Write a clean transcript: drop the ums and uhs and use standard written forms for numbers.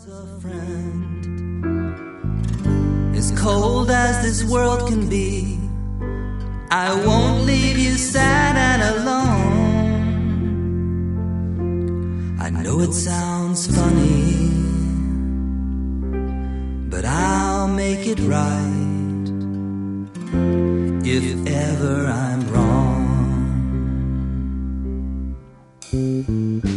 A friend, as cold as this world can be, I won't leave you sad and alone. I know it sounds funny, but I'll make it right if ever I'm wrong.